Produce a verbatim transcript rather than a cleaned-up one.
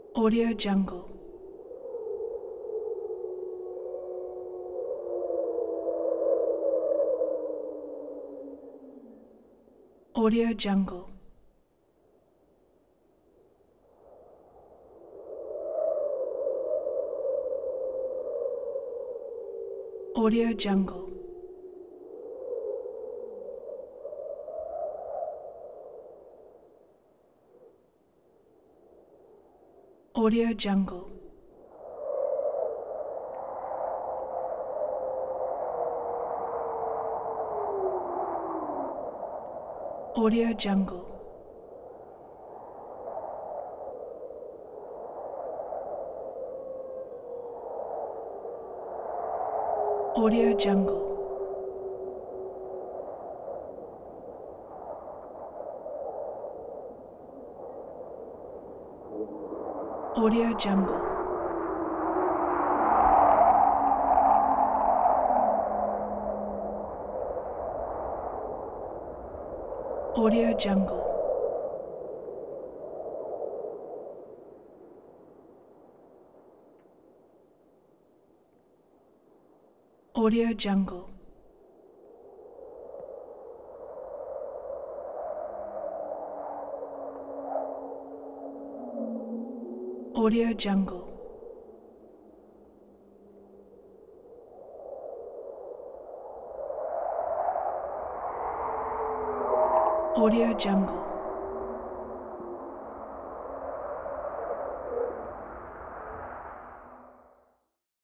Audio Jungle. Audio Jungle. Audio Jungle. Audio Jungle. Audio Jungle. Audio Jungle. Audio Jungle. Audio Jungle. Audio Jungle. Audio Jungle. Audio Jungle.